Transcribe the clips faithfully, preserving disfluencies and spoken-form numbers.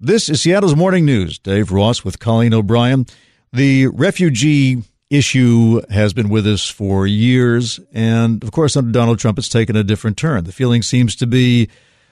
This is Seattle's Morning News. Dave Ross with Colleen O'Brien. The refugee issue has been with us for years, and of course under Donald Trump it's taken a different turn. The feeling seems to be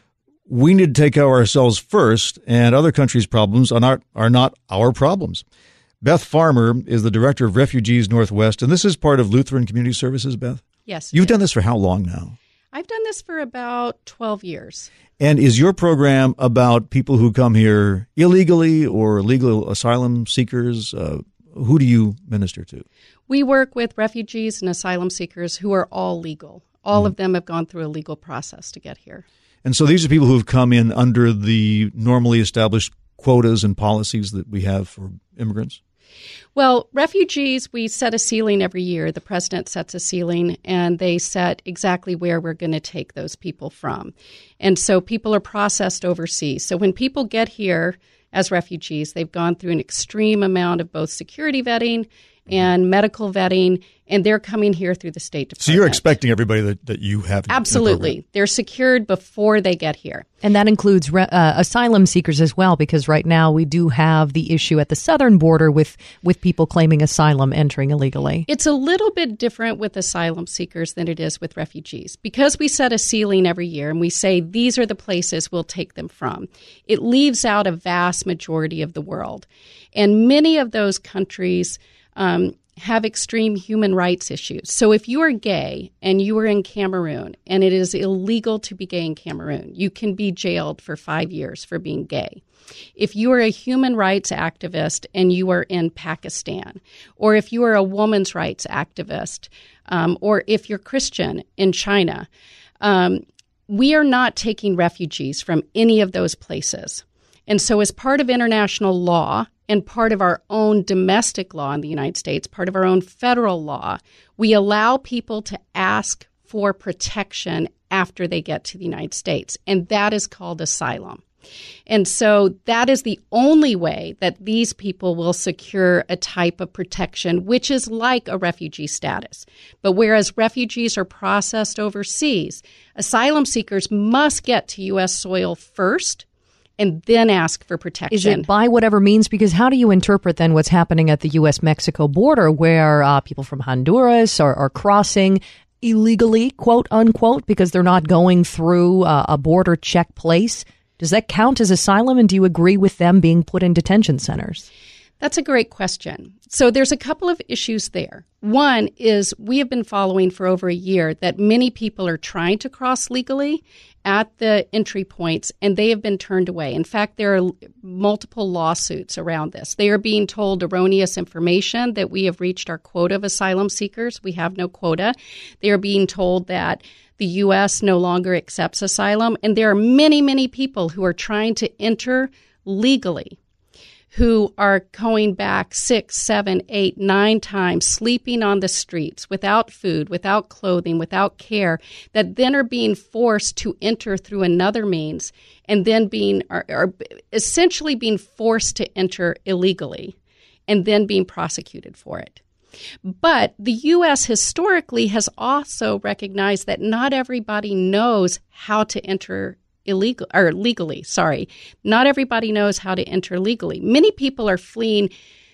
we need to take care of ourselves first, and other countries' problems are not, are not our problems. Beth Farmer is the director of Refugees Northwest, and this is part of Lutheran Community Services, Beth? Yes. You've done this for how long now? I've done this for about twelve years. And is your program about people who come here illegally or legal asylum seekers? Uh, who do you minister to? We work with refugees and asylum seekers who are all legal. All mm. of them have gone through a legal process to get here. And so these are people who have come in under the normally established quotas and policies that we have for immigrants? Well, refugees, we set a ceiling every year. The president sets a ceiling, and they set exactly where we're going to take those people from. And so people are processed overseas. So when people get here as refugees, they've gone through an extreme amount of both security vetting and medical vetting, and they're coming here through the State Department. So you're expecting everybody that, that you have in Absolutely. The They're secured before they get here. And that includes re- uh, asylum seekers as well, because right now we do have the issue at the southern border with, with people claiming asylum entering illegally. It's a little bit different with asylum seekers than it is with refugees. Because we set a ceiling every year and we say these are the places we'll take them from, it leaves out a vast majority of the world. And many of those countries Um, have extreme human rights issues. So if you are gay and you are in Cameroon and it is illegal to be gay in Cameroon, you can be jailed for five years for being gay. If you are a human rights activist and you are in Pakistan, or if you are a woman's rights activist, um, or if you're Christian in China, um, we are not taking refugees from any of those places. And so as part of international law, and part of our own domestic law in the United States, part of our own federal law, we allow people to ask for protection after they get to the United States, and that is called asylum. And so that is the only way that these people will secure a type of protection, which is like a refugee status. But whereas refugees are processed overseas, asylum seekers must get to U S soil first and then ask for protection. Is it by whatever means? Because how do you interpret then what's happening at the U S Mexico border where uh, people from Honduras are, are crossing illegally, quote unquote, because they're not going through uh, a border check place? Does that count as asylum? And do you agree with them being put in detention centers? That's a great question. So there's a couple of issues there. One is we have been following for over a year that many people are trying to cross legally at the entry points, and they have been turned away. In fact, there are multiple lawsuits around this. They are being told erroneous information that we have reached our quota of asylum seekers. We have no quota. They are being told that the U S no longer accepts asylum, and there are many, many people who are trying to enter legally, who are going back six, seven, eight, nine times, sleeping on the streets without food, without clothing, without care, that then are being forced to enter through another means and then being are, are essentially being forced to enter illegally and then being prosecuted for it. But the U S historically has also recognized that not everybody knows how to enter illegal or legally, sorry. Not everybody knows how to enter legally. Many people are fleeing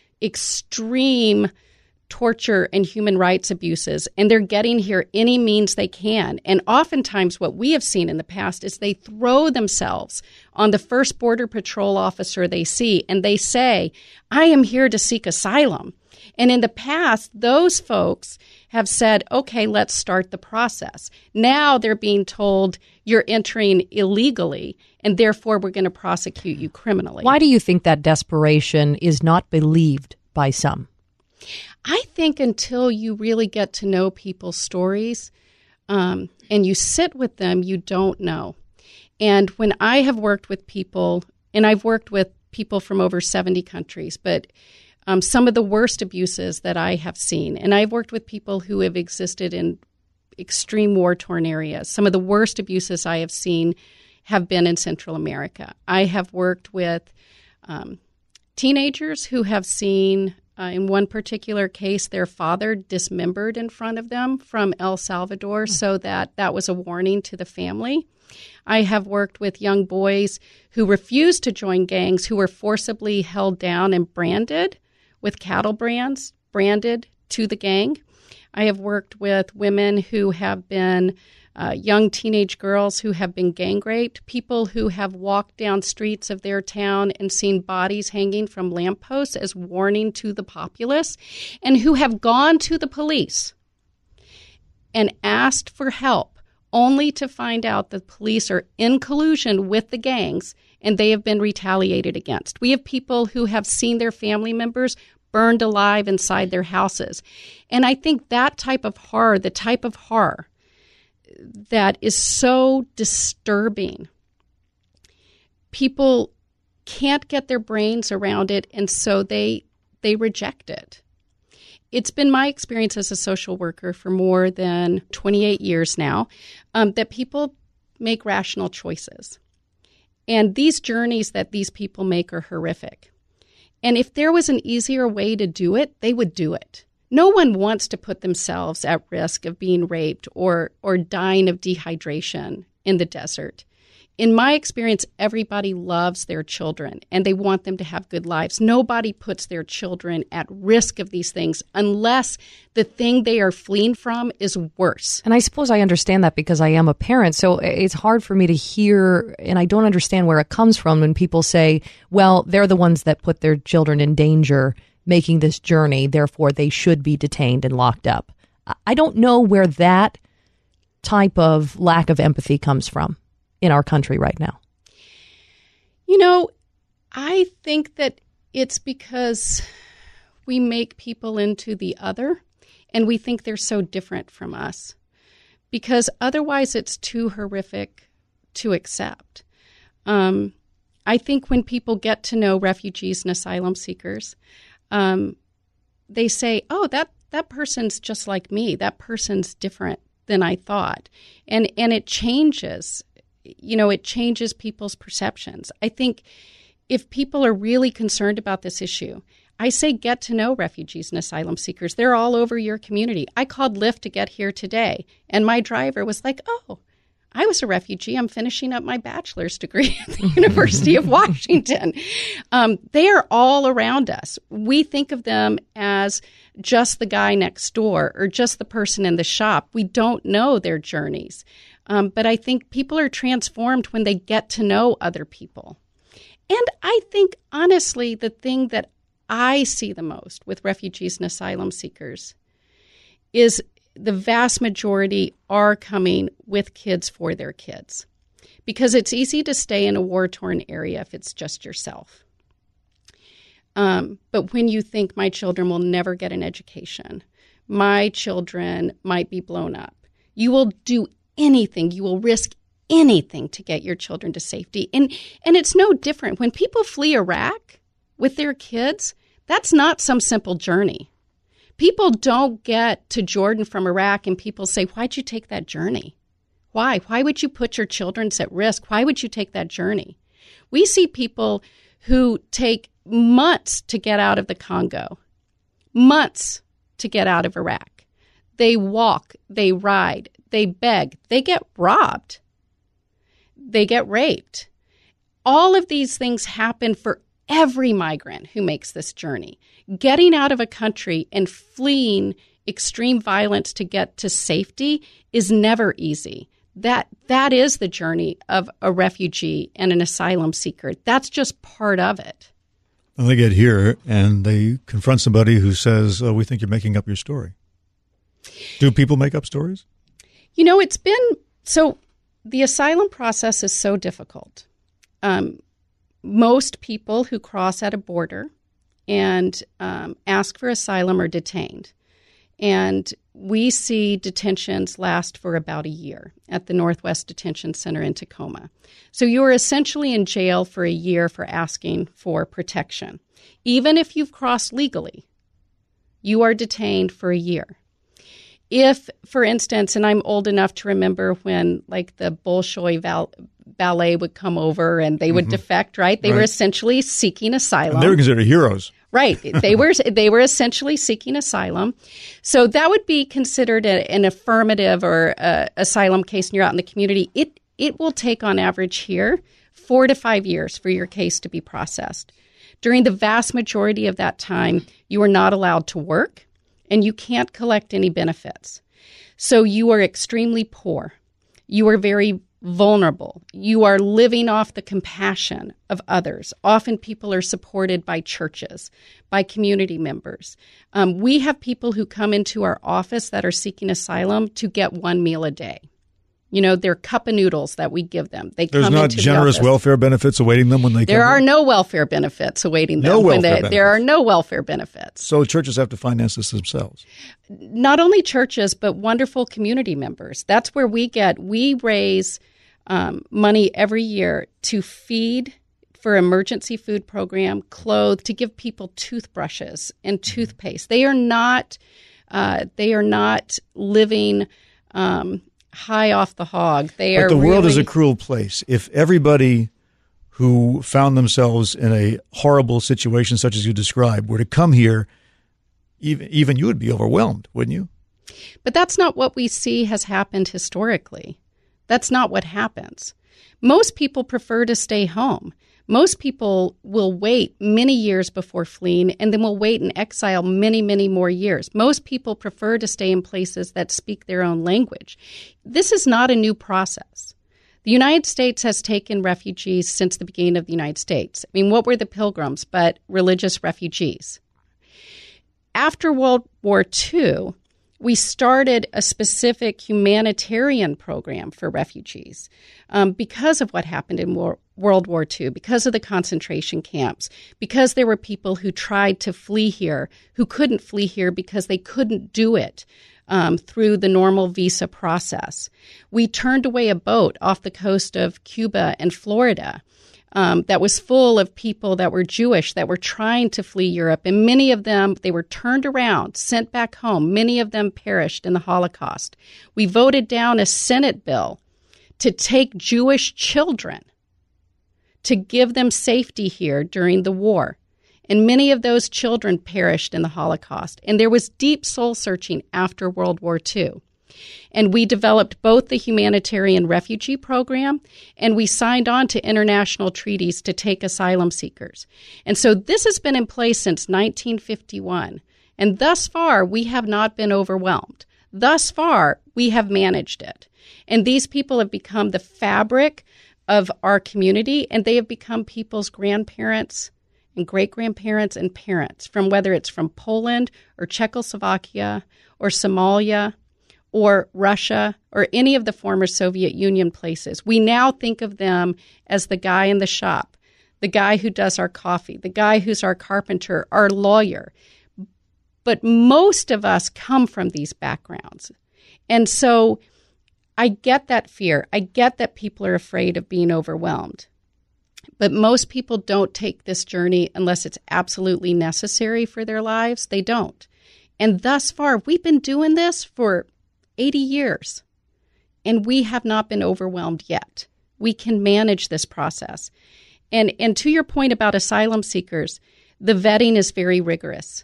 extreme torture and human rights abuses, and they're getting here any means they can. And oftentimes what we have seen in the past is they throw themselves on the first Border Patrol officer they see, and they say, I am here to seek asylum. And in the past, those folks have said, okay, let's start the process. Now they're being told you're entering illegally, and therefore we're going to prosecute you criminally. Why do you think that desperation is not believed by some? I think until you really get to know people's stories um, and you sit with them, you don't know. And when I have worked with people, and I've worked with people from over seventy countries, but Um, some of the worst abuses that I have seen. And I've worked with people who have existed in extreme war-torn areas. Some of the worst abuses I have seen have been in Central America. I have worked with um, teenagers who have seen, uh, in one particular case, their father dismembered in front of them from El Salvador, mm-hmm. so that that was a warning to the family. I have worked with young boys who refused to join gangs, who were forcibly held down and branded with cattle brands, branded to the gang. I have worked with women who have been uh, young teenage girls who have been gang raped, people who have walked down streets of their town and seen bodies hanging from lampposts as warning to the populace, and who have gone to the police and asked for help, only to find out that police are in collusion with the gangs and they have been retaliated against. We have people who have seen their family members burned alive inside their houses. And I think that type of horror, the type of horror that is so disturbing, people can't get their brains around it, and so they they reject it. It's been my experience as a social worker for more than twenty-eight years now, um, that people make rational choices. And these journeys that these people make are horrific. And if there was an easier way to do it, they would do it. No one wants to put themselves at risk of being raped or or dying of dehydration in the desert. In my experience, everybody loves their children and they want them to have good lives. Nobody puts their children at risk of these things unless the thing they are fleeing from is worse. And I suppose I understand that because I am a parent. So it's hard for me to hear, and I don't understand where it comes from when people say, well, they're the ones that put their children in danger making this journey, therefore they should be detained and locked up. I don't know where that type of lack of empathy comes from in our country right now. You know, I think that it's because we make people into the other and we think they're so different from us, because otherwise it's too horrific to accept. Um, I think when people get to know refugees and asylum seekers, um, they say, oh, that, that person's just like me. That person's different than I thought. And, and it changes. You know, it changes people's perceptions. I think if people are really concerned about this issue, I say get to know refugees and asylum seekers. They're all over your community. I called Lyft to get here today, and my driver was like, oh, I was a refugee. I'm finishing up my bachelor's degree at the University of Washington. Um, they are all around us. We think of them as just the guy next door or just the person in the shop. We don't know their journeys. Um, but I think people are transformed when they get to know other people. And I think, honestly, the thing that I see the most with refugees and asylum seekers is the vast majority are coming with kids for their kids. Because it's easy to stay in a war-torn area if it's just yourself. Um, but when you think my children will never get an education, my children might be blown up, you will do anything, you will risk anything to get your children to safety. And and it's no different. When people flee Iraq with their kids, that's not some simple journey. People don't get to Jordan from Iraq and people say, why'd you take that journey? Why? Why would you put your children at risk? Why would you take that journey? We see people who take months to get out of the Congo, months to get out of Iraq. They walk, they ride, they beg, they get robbed, they get raped. All of these things happen for every migrant who makes this journey. Getting out of a country and fleeing extreme violence to get to safety is never easy. That that is the journey of a refugee and an asylum seeker. That's just part of it. Well, they get here and they confront somebody who says, oh, we think you're making up your story. Do people make up stories? You know, it's been so the asylum process is so difficult. Um, most people who cross at a border and um, ask for asylum are detained. And we see detentions last for about a year at the Northwest Detention Center in Tacoma. So you are essentially in jail for a year for asking for protection. Even if you've crossed legally, you are detained for a year. If, for instance, and I'm old enough to remember when like the Bolshoi Val- ballet would come over and they would mm-hmm. defect, right? They right. were essentially seeking asylum. And they were considered heroes. Right. They were they were essentially seeking asylum. So that would be considered a, an affirmative or a, asylum case and you're out in the community. It it will take on average here four to five years for your case to be processed. During the vast majority of that time, you are not allowed to work and you can't collect any benefits. So you are extremely poor. You are very vulnerable. You are living off the compassion of others. Often people are supported by churches, by community members. Um, we have people who come into our office that are seeking asylum to get one meal a day. You know, they're cup of noodles that we give them. They There's come not into generous the office. welfare benefits awaiting them when they There come are in? no welfare benefits awaiting them. No when welfare they, benefits. There are no welfare benefits. So churches have to finance this themselves. Not only churches, but wonderful community members. That's where we get, we raise um, money every year to feed for emergency food program, clothe, to give people toothbrushes and toothpaste. They are not, uh, they are not living um, high off the hog. They But are the world really, is a cruel place. If everybody who found themselves in a horrible situation such as you described were to come here, even, even you would be overwhelmed, wouldn't you? But that's not what we see has happened historically. That's not what happens. Most people prefer to stay home. Most people will wait many years before fleeing and then will wait in exile many, many more years. Most people prefer to stay in places that speak their own language. This is not a new process. The United States has taken refugees since the beginning of the United States. I mean, what were the Pilgrims but religious refugees? After World War Two, we started a specific humanitarian program for refugees um, because of what happened in War- World War Two, because of the concentration camps, because there were people who tried to flee here who couldn't flee here because they couldn't do it um, through the normal visa process. We turned away a boat off the coast of Cuba and Florida Um, that was full of people that were Jewish, that were trying to flee Europe. And many of them, they were turned around, sent back home. Many of them perished in the Holocaust. We voted down a Senate bill to take Jewish children, to give them safety here during the war. And many of those children perished in the Holocaust. And there was deep soul searching after World War Two. And we developed both the humanitarian refugee program and we signed on to international treaties to take asylum seekers. And so this has been in place since nineteen fifty-one. And thus far, we have not been overwhelmed. Thus far, we have managed it. And these people have become the fabric of our community, and they have become people's grandparents and great-grandparents and parents, from whether it's from Poland or Czechoslovakia or Somalia or Russia, or any of the former Soviet Union places. We now think of them as the guy in the shop, the guy who does our coffee, the guy who's our carpenter, our lawyer. But most of us come from these backgrounds. And so I get that fear. I get that people are afraid of being overwhelmed. But most people don't take this journey unless it's absolutely necessary for their lives. They don't. And thus far, we've been doing this for eighty years, and we have not been overwhelmed yet. We can manage this process. And and to your point about asylum seekers, the vetting is very rigorous.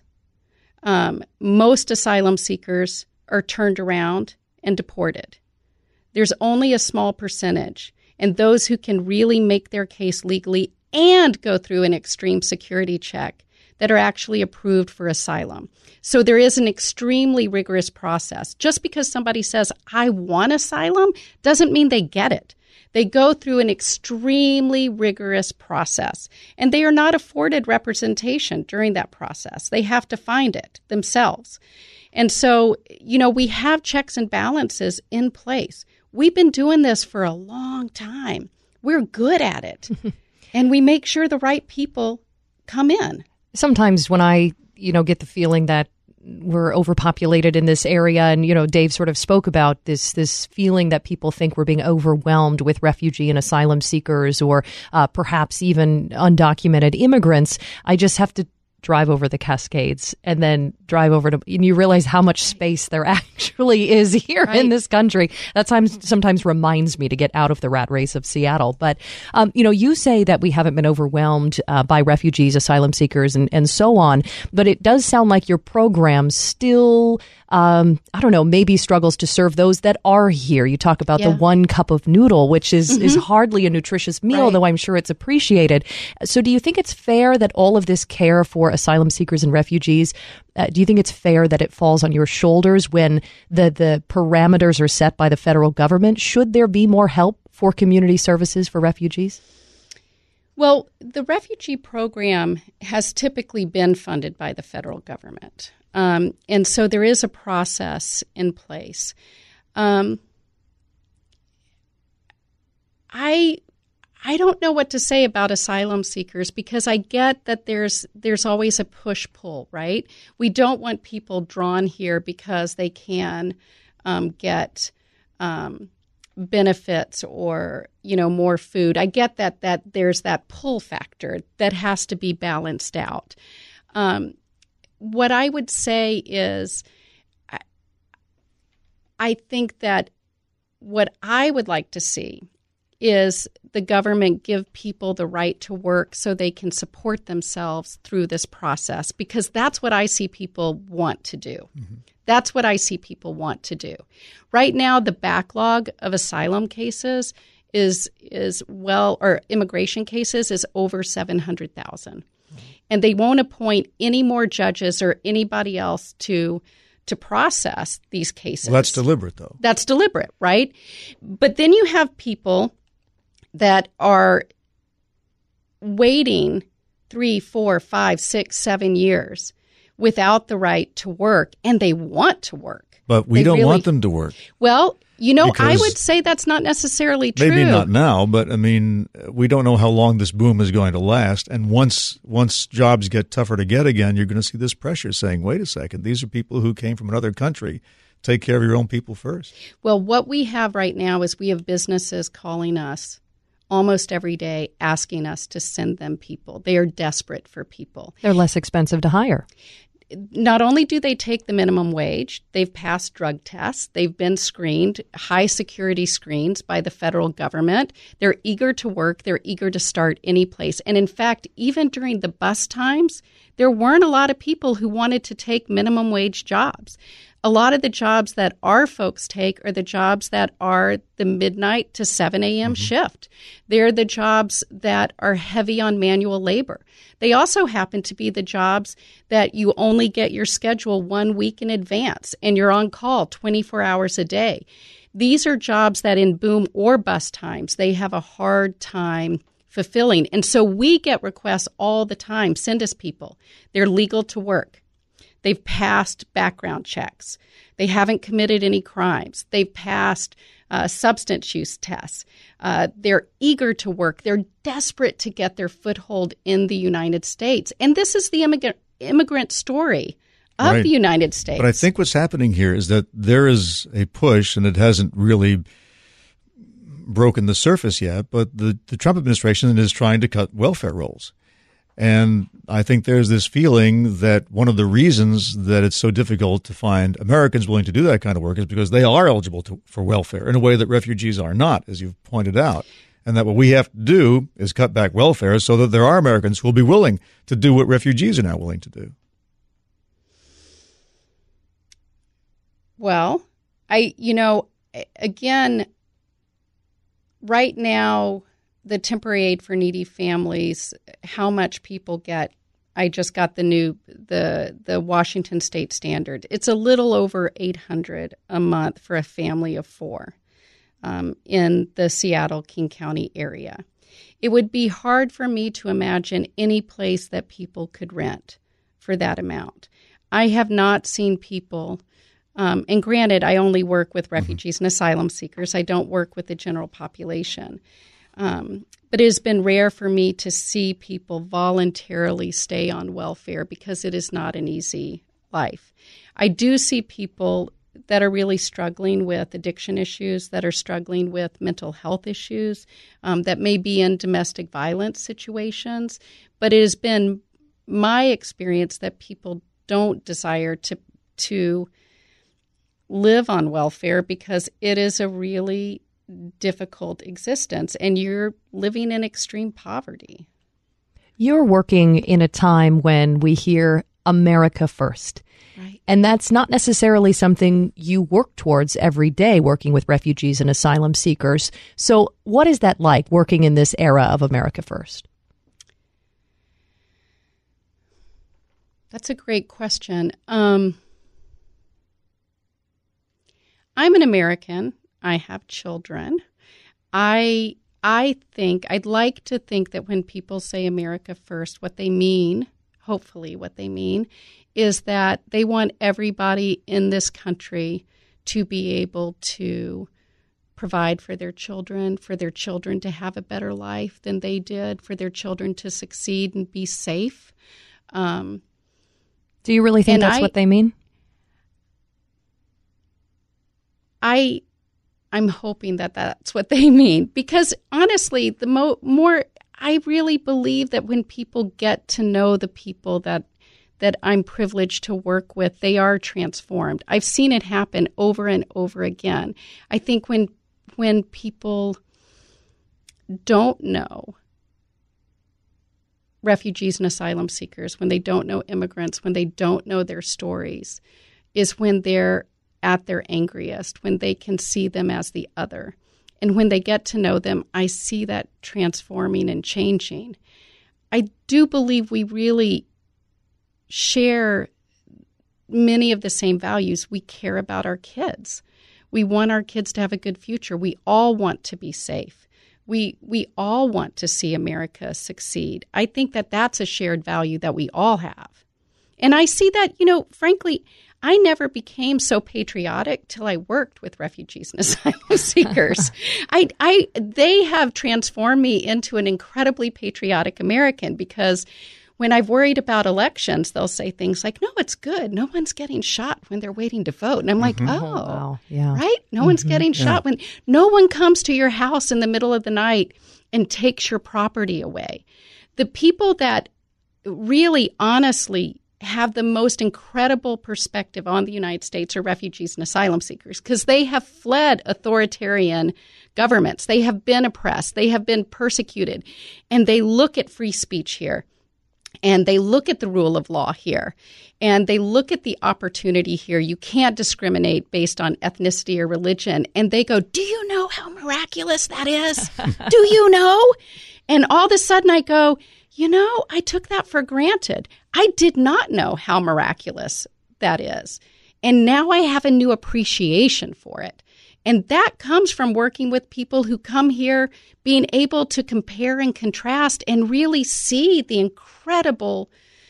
Um, most asylum seekers are turned around and deported. There's only a small percentage, and those who can really make their case legally and go through an extreme security check that are actually approved for asylum. So there is an extremely rigorous process. Just because somebody says, I want asylum, doesn't mean they get it. They go through an extremely rigorous process, and they are not afforded representation during that process. They have to find it themselves. And so, you know, we have checks and balances in place. We've been doing this for a long time. We're good at it. And we make sure the right people come in. Sometimes when I, you know, get the feeling that we're overpopulated in this area, and, you know, Dave sort of spoke about this this feeling that people think we're being overwhelmed with refugee and asylum seekers, or uh, perhaps even undocumented immigrants, I just have to drive over the Cascades and then drive over to, and you realize how much space there actually is here right. in this country. That sometimes, sometimes reminds me to get out of the rat race of Seattle. But, um, you know, you say that we haven't been overwhelmed uh, by refugees, asylum seekers, and, and so on. But it does sound like your program still, um, I don't know, maybe struggles to serve those that are here. You talk about yeah. the one cup of noodle, which is, mm-hmm. is hardly a nutritious meal, right. though I'm sure it's appreciated. So do you think it's fair that all of this care for asylum seekers and refugees, uh, do you think it's fair that it falls on your shoulders when the, the parameters are set by the federal government? Should there be more help for community services for refugees? Well, the refugee program has typically been funded by the federal government. Um, and so there is a process in place. Um, I I don't know what to say about asylum seekers because I get that there's there's always a push-pull, right? We don't want people drawn here because they can um, get um, benefits or, you know, more food. I get that that there's that pull factor that has to be balanced out. Um, what I would say is I, I think that what I would like to see is the government give people the right to work so they can support themselves through this process, because that's what I see people want to do. Mm-hmm. That's what I see people want to do. Right now, the backlog of asylum cases is is well, or immigration cases is over seven hundred thousand. Mm-hmm. And they won't appoint any more judges or anybody else to to process these cases. Well, that's deliberate, though. That's deliberate, right? But then you have people that are waiting three, four, five, six, seven years without the right to work, and they want to work. But we they don't really, want them to work. Well, you know, because I would say that's not necessarily true. Maybe not now, but I mean, we don't know how long this boom is going to last. And once once jobs get tougher to get again, you're going to see this pressure saying, wait a second, these are people who came from another country. Take care of your own people first. Well, what we have right now is we have businesses calling us almost every day asking us to send them people. They are desperate for people. They're less expensive to hire. Not only do they take the minimum wage, they've passed drug tests, they've been screened, high security screens by the federal government. They're eager to work. They're eager to start any place. And in fact, even during the bus times, there weren't a lot of people who wanted to take minimum wage jobs. A lot of the jobs that our folks take are the jobs that are the midnight to seven a.m. Mm-hmm. shift. They're the jobs that are heavy on manual labor. They also happen to be the jobs that you only get your schedule one week in advance and you're on call twenty-four hours a day. These are jobs that in boom or bust times, they have a hard time fulfilling. And so we get requests all the time. Send us people. They're legal to work. They've passed background checks. They haven't committed any crimes. They've passed uh, substance use tests. Uh, they're eager to work. They're desperate to get their foothold in the United States. And this is the immigrant, immigrant story of right. the United States. But I think what's happening here is that there is a push, and it hasn't really broken the surface yet, but the, the Trump administration is trying to cut welfare rolls. And I think there's this feeling that one of the reasons that it's so difficult to find Americans willing to do that kind of work is because they are eligible to, for welfare in a way that refugees are not, as you've pointed out. And that what we have to do is cut back welfare so that there are Americans who will be willing to do what refugees are now willing to do. Well, I, you know, again, right now, the temporary aid for needy families, how much people get. I just got the new, the the Washington State Standard. It's a little over eight hundred a month for a family of four um, in the Seattle, King County area. It would be hard for me to imagine any place that people could rent for that amount. I have not seen people, um, and granted, I only work with refugees and asylum seekers. I don't work with the general population. Um, but it has been rare for me to see people voluntarily stay on welfare because it is not an easy life. I do see people that are really struggling with addiction issues, that are struggling with mental health issues, um, that may be in domestic violence situations. But it has been my experience that people don't desire to to live on welfare because it is a really difficult existence and you're living in extreme poverty. You're working in a time when we hear America first. Right. And that's not necessarily something you work towards every day, working with refugees and asylum seekers. So what is that like, working in this era of America first? That's a great question. Um, I'm an American. I have children. I I think, I'd like to think that when people say America first, what they mean, hopefully what they mean, is that they want everybody in this country to be able to provide for their children, for their children to have a better life than they did, for their children to succeed and be safe. Um, Do you really think that's I, what they mean? I, I'm hoping that that's what they mean because honestly, the mo- more I really believe that when people get to know the people that that I'm privileged to work with, they are transformed. I've seen it happen over and over again. I think when when people don't know refugees and asylum seekers, when they don't know immigrants, when they don't know their stories, is when they're at their angriest, when they can see them as the other. And when they get to know them, I see that transforming and changing. I do believe we really share many of the same values. We care about our kids. We want our kids to have a good future. We all want to be safe. We we all want to see America succeed. I think that that's a shared value that we all have. And I see that, you know, frankly, I never became so patriotic till I worked with refugees and asylum seekers. I, I, they have transformed me into an incredibly patriotic American because when I've worried about elections, they'll say things like, no, it's good. No one's getting shot when they're waiting to vote. And I'm like, mm-hmm. oh, oh wow. yeah. right? No mm-hmm. one's getting yeah. shot when no one comes to your house in the middle of the night and takes your property away. The people that really honestly have the most incredible perspective on the United States are refugees and asylum seekers because they have fled authoritarian governments. They have been oppressed. They have been persecuted. And they look at free speech here. And they look at the rule of law here. And they look at the opportunity here. You can't discriminate based on ethnicity or religion. And they go, do you know how miraculous that is? Do you know? And all of a sudden I go, you know, I took that for granted. I did not know how miraculous that is. And now I have a new appreciation for it. And that comes from working with people who come here, being able to compare and contrast and really see the incredible,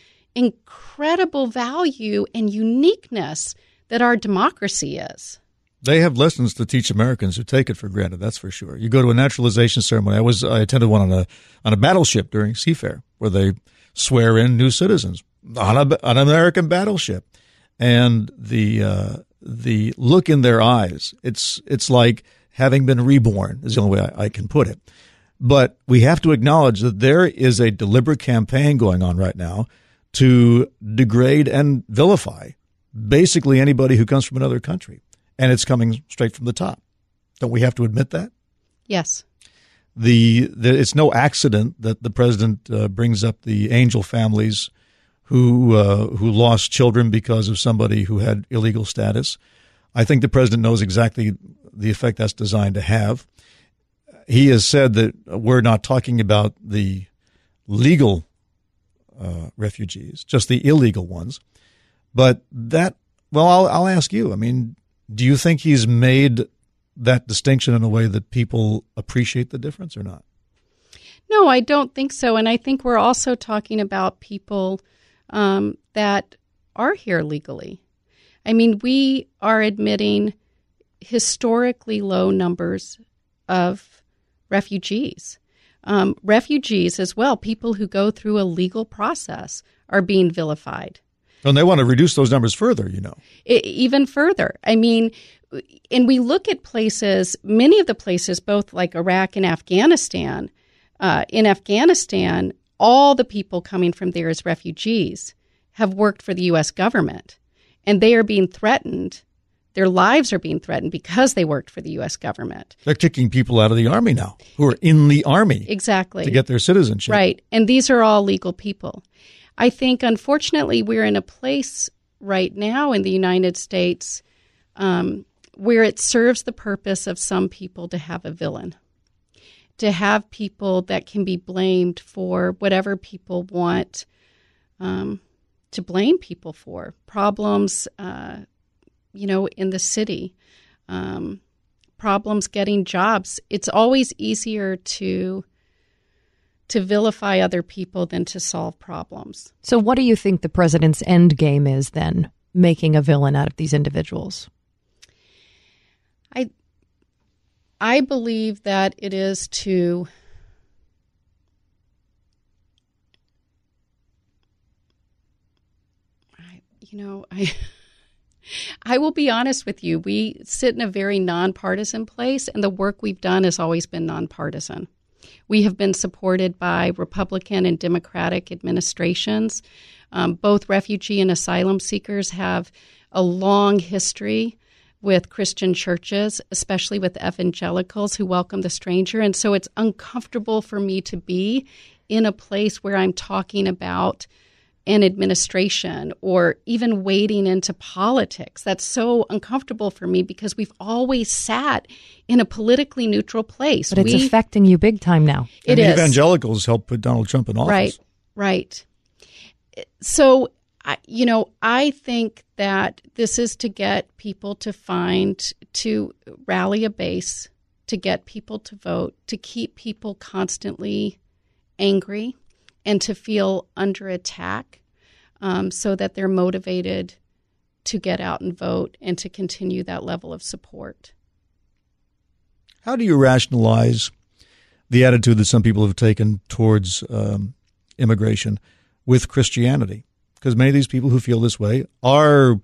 incredible value and uniqueness that our democracy is. They have lessons to teach Americans who take it for granted, that's for sure. You go to a naturalization ceremony. I was I attended one on a on a battleship during Seafair where they swear in new citizens on a on an American battleship. And the uh, the look in their eyes, it's it's like having been reborn is the only way I, I can put it. But we have to acknowledge that there is a deliberate campaign going on right now to degrade and vilify basically anybody who comes from another country. And it's coming straight from the top. Don't we have to admit that? Yes. The, the it's no accident that the president uh, brings up the angel families who uh, who lost children because of somebody who had illegal status. I think the president knows exactly the effect that's designed to have. He has said that we're not talking about the legal uh, refugees, just the illegal ones. But that, well, I'll, I'll ask you. I mean, do you think he's made that distinction in a way that people appreciate the difference or not? No, I don't think so. And I think we're also talking about people um, that are here legally. I mean, we are admitting historically low numbers of refugees. Um, refugees as well, people who go through a legal process, are being vilified. And they want to reduce those numbers further, you know. It, even further. I mean, and we look at places, many of the places, both like Iraq and Afghanistan. Uh, in Afghanistan, all the people coming from there as refugees have worked for the U S government, and they are being threatened. Their lives are being threatened because they worked for the U S government. They're kicking people out of the Army now who are in the Army. Exactly. To get their citizenship. Right. And these are all legal people. I think, unfortunately, we're in a place right now in the United States um, where it serves the purpose of some people to have a villain, to have people that can be blamed for whatever people want um, to blame people for. Problems, uh, you know, in the city, um, problems getting jobs. It's always easier to to vilify other people than to solve problems. So what do you think the president's end game is then, making a villain out of these individuals? I I believe that it is to I, you know, I I will be honest with you. We sit in a very nonpartisan place, and the work we've done has always been nonpartisan. We have been supported by Republican and Democratic administrations. Um, both refugee and asylum seekers have a long history with Christian churches, especially with evangelicals who welcome the stranger. And so it's uncomfortable for me to be in a place where I'm talking about an administration or even wading into politics. That's so uncomfortable for me because we've always sat in a politically neutral place. But it's we, affecting you big time now. It and the is. evangelicals helped put Donald Trump in office. Right, right. So, I, you know, I think that this is to get people to find, to rally a base, to get people to vote, to keep people constantly angry, and to feel under attack um, so that they're motivated to get out and vote and to continue that level of support. How do you rationalize the attitude that some people have taken towards um, immigration with Christianity? Because many of these people who feel this way are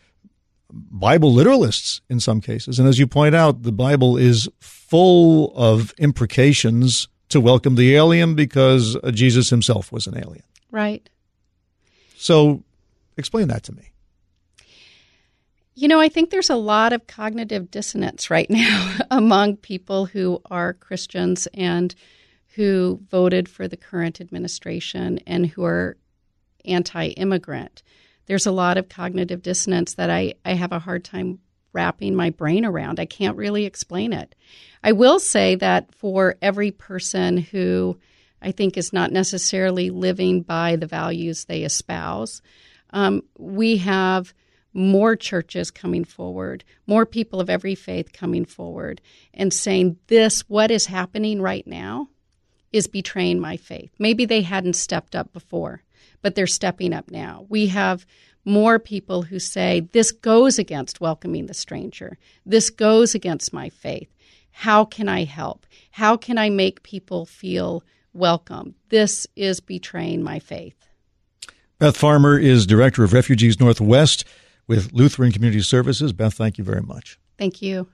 Bible literalists in some cases. And as you point out, the Bible is full of imprecations to welcome the alien because Jesus himself was an alien. Right. So explain that to me. You know, I think there's a lot of cognitive dissonance right now among people who are Christians and who voted for the current administration and who are anti-immigrant. There's a lot of cognitive dissonance that I, I have a hard time wrapping my brain around. I can't really explain it. I will say that for every person who I think is not necessarily living by the values they espouse, um, we have more churches coming forward, more people of every faith coming forward and saying this, what is happening right now is betraying my faith. Maybe they hadn't stepped up before, but they're stepping up now. We have more people who say, this goes against welcoming the stranger. This goes against my faith. How can I help? How can I make people feel welcome? This is betraying my faith. Beth Farmer is Director of Refugees Northwest with Lutheran Community Services. Beth, thank you very much. Thank you.